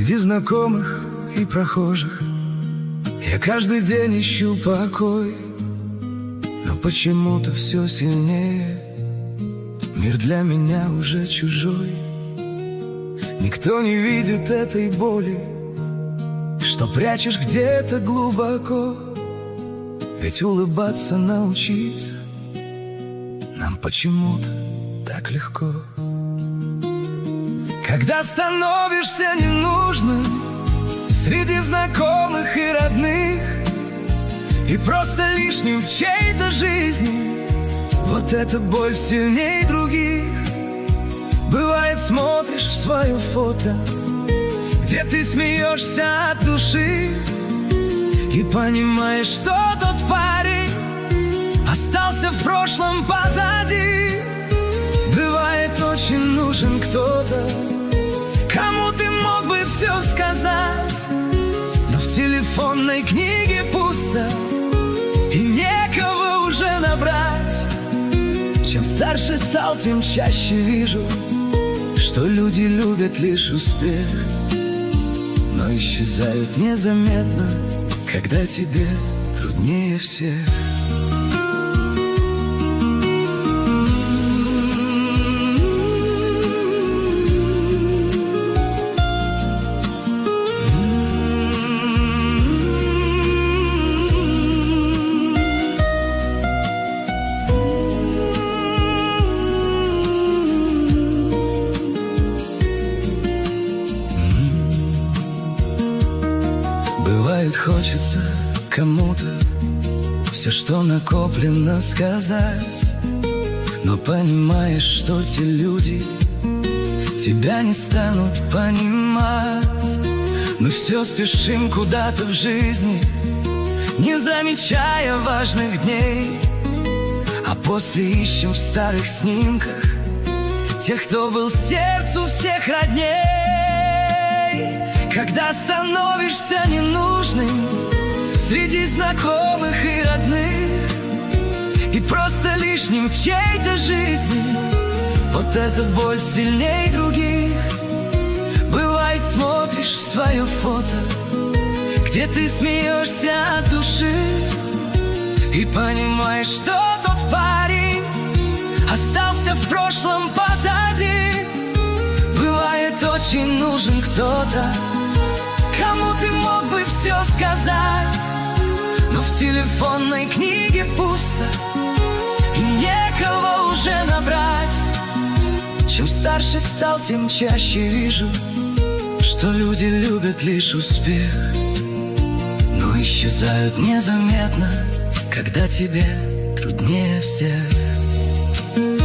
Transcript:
Среди знакомых и прохожих я каждый день ищу покой, но почему-то все сильнее мир для меня уже чужой. Никто не видит этой боли, что прячешь где-то глубоко. Ведь улыбаться научиться нам почему-то так легко. Когда становишься ненужным среди знакомых и родных, и просто лишним в чьей-то жизни, вот эта боль сильней других. Бывает, смотришь в свое фото, где ты смеешься от души, и понимаешь, что тот парень остался в прошлом позади. Бывает, очень нужен кто-то, кому ты мог бы все сказать, но в телефонной книге пусто, и некого уже набрать. Чем старше стал, тем чаще вижу, что люди любят лишь успех, но исчезают незаметно, когда тебе труднее всех. Бывает, хочется кому-то все, что накоплено, сказать, но понимаешь, что те люди тебя не станут понимать. Мы все спешим куда-то в жизни, не замечая важных дней, а после ищем в старых снимках тех, кто был сердцу всех родней. Когда становишься ненужным среди знакомых и родных, и просто лишним в чьей-то жизни, вот эта боль сильней других. Бывает, смотришь в свое фото, где ты смеешься от души, и понимаешь, что тот парень остался в прошлом позади. Бывает, очень нужен кто-то, кому ты мог бы все сказать, но в телефонной книге пусто, и некого уже набрать. Чем старше стал, тем чаще вижу, что люди любят лишь успех, но исчезают незаметно, когда тебе труднее всех.